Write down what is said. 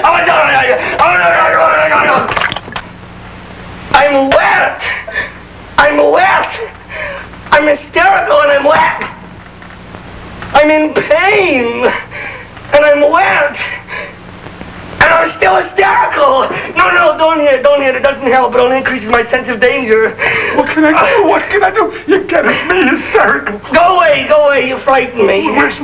I'm wet. I'm wet. I'm hysterical and I'm wet. I'm in pain and I'm wet. And I'm still hysterical. No, don't hit it. It doesn't help. It only increases my sense of danger. What can I do? What can I do? You're getting me hysterical. Go away. You frighten me. Where's